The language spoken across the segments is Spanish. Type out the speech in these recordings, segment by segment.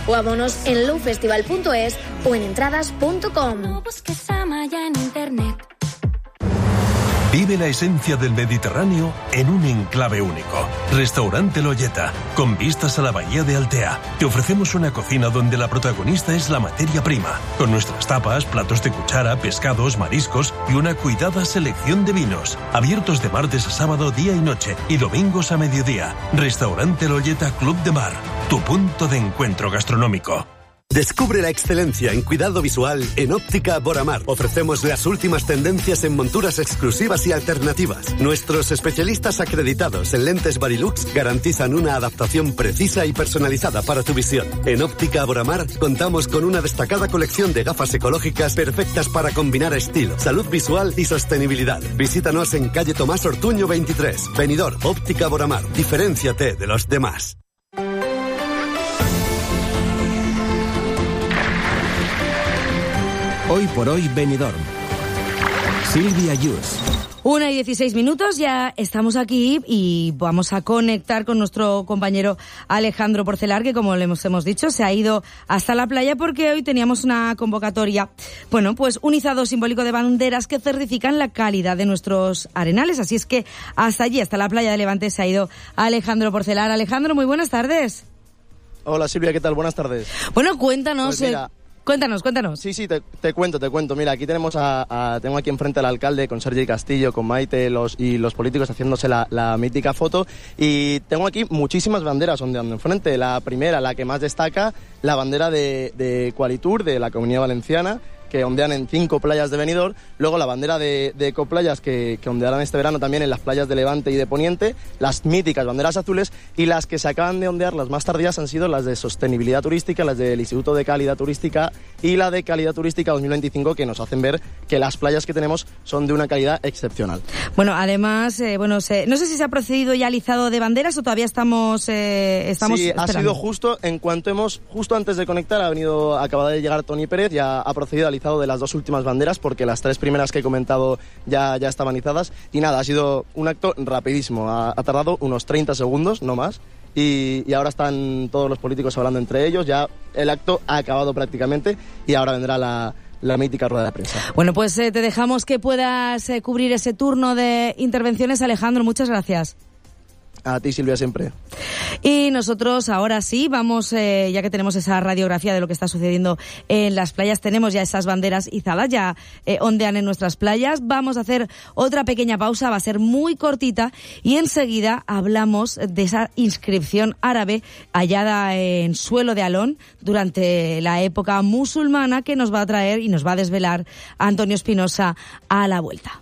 o abonos en lowfestival.es o en entradas.com. No busques a Maya en internet. Vive la esencia del Mediterráneo en un enclave único. Restaurante Loyeta, con vistas a la bahía de Altea. Te ofrecemos una cocina donde la protagonista es la materia prima, con nuestras tapas, platos de cuchara, pescados, mariscos y una cuidada selección de vinos. Abiertos de martes a sábado, día y noche, y domingos a mediodía. Restaurante Loyeta Club de Mar, tu punto de encuentro gastronómico. Descubre la excelencia en cuidado visual en Óptica Boramar. Ofrecemos las últimas tendencias en monturas exclusivas y alternativas. Nuestros especialistas acreditados en lentes Varilux garantizan una adaptación precisa y personalizada para tu visión. En Óptica Boramar contamos con una destacada colección de gafas ecológicas perfectas para combinar estilo, salud visual y sostenibilidad. Visítanos en calle Tomás Ortuño 23, Benidorm. Óptica Boramar. Diferénciate de los demás. Hoy por hoy Benidorm. Silvia Yus. 1:16, ya estamos aquí y vamos a conectar con nuestro compañero Alejandro Porcelar, que como le hemos dicho, se ha ido hasta la playa porque hoy teníamos una convocatoria. Bueno, pues un izado simbólico de banderas que certifican la calidad de nuestros arenales. Así es que hasta allí, hasta la playa de Levante, se ha ido Alejandro Porcelar. Alejandro, muy buenas tardes. Hola Silvia, ¿qué tal? Buenas tardes. Bueno, cuéntanos... Pues mira, Cuéntanos. Sí, te cuento. Mira, aquí tenemos tengo aquí enfrente al alcalde con Sergi Castillo, con Maite y los políticos haciéndose la mítica foto. Y tengo aquí muchísimas banderas ondeando enfrente. La primera, la que más destaca, la bandera de Qualitur, de la Comunidad Valenciana, que ondean en 5 playas de Benidorm. Luego la bandera de Ecoplayas que ondearán este verano también en las playas de Levante y de Poniente, las míticas banderas azules, y las que se acaban de ondear, las más tardías, han sido las de sostenibilidad turística, las del Instituto de Calidad Turística y la de Calidad Turística 2025, que nos hacen ver que las playas que tenemos son de una calidad excepcional. Bueno, además, no sé si se ha procedido ya al izado de banderas o todavía estamos Sí, esperando. ha sido justo antes de conectar, acaba de llegar Toni Pérez, ya ha procedido al izado de las 2 últimas banderas, porque las 3 primeras que he comentado ya estaban izadas. Y nada, ha sido un acto rapidísimo, ha tardado unos 30 segundos, no más. Y ahora están todos los políticos hablando entre ellos, ya el acto ha acabado prácticamente y ahora vendrá la mítica rueda de prensa. Bueno, pues te dejamos que puedas cubrir ese turno de intervenciones, Alejandro. Muchas gracias. A ti, Silvia, siempre. Y nosotros ahora sí vamos, ya que tenemos esa radiografía de lo que está sucediendo en las playas, tenemos ya esas banderas izadas, ya ondean en nuestras playas. Vamos a hacer otra pequeña pausa, va a ser muy cortita, y enseguida hablamos de esa inscripción árabe hallada en suelo de Alón durante la época musulmana, que nos va a traer y nos va a desvelar Antonio Espinosa a la vuelta.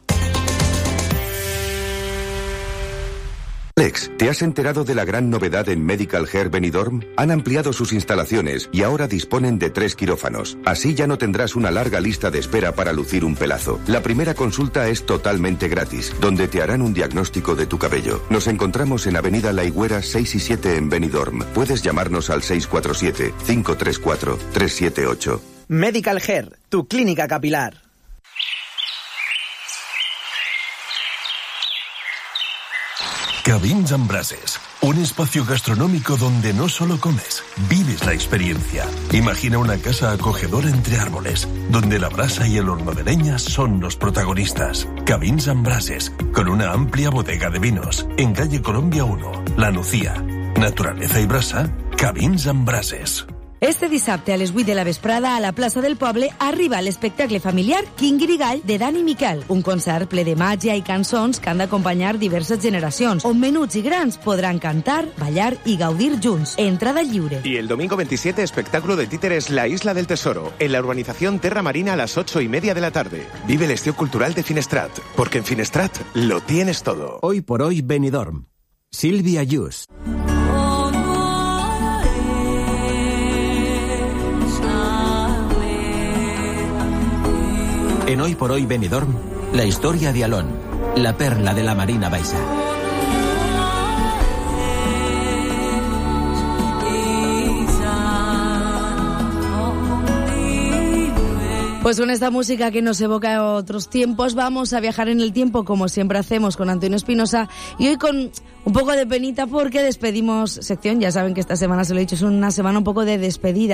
Alex, ¿te has enterado de la gran novedad en Medical Hair Benidorm? Han ampliado sus instalaciones y ahora disponen de 3 quirófanos. Así ya no tendrás una larga lista de espera para lucir un pelazo. La primera consulta es totalmente gratis, donde te harán un diagnóstico de tu cabello. Nos encontramos en Avenida La Higuera 6 y 7 en Benidorm. Puedes llamarnos al 647-534-378. Medical Hair, tu clínica capilar. Cabins amb Brases, un espacio gastronómico donde no solo comes, vives la experiencia. Imagina una casa acogedora entre árboles, donde la brasa y el horno de leña son los protagonistas. Cabins amb Brases, con una amplia bodega de vinos, en calle Colombia 1, La Nucía. Naturaleza y brasa, Cabins amb Brases. Este dissabte a les 8 de la vesprada a la plaça del Poble arriba l'espectacle familiar Quinguirigall de Dani Miquel, un concert ple de màgia i cançons que han d'acompanyar diverses generacions, on menuts i grans podran cantar, ballar i gaudir junts. Entrada lliure. Y el domingo 27, espectáculo de títeres La Isla del Tesoro, en la urbanización Terra Marina a las 8:30 de la tarde. Vive el estío cultural de Finestrat, porque en Finestrat lo tienes todo. Hoy por hoy Benidorm. Silvia Yus. En Hoy por Hoy Benidorm, la historia de Alón, la perla de la Marina Baixa. Pues con esta música que nos evoca a otros tiempos, vamos a viajar en el tiempo como siempre hacemos con Antonio Espinosa, y hoy con un poco de penita porque despedimos sección. Ya saben que esta semana, se lo he dicho, es una semana un poco de despedida.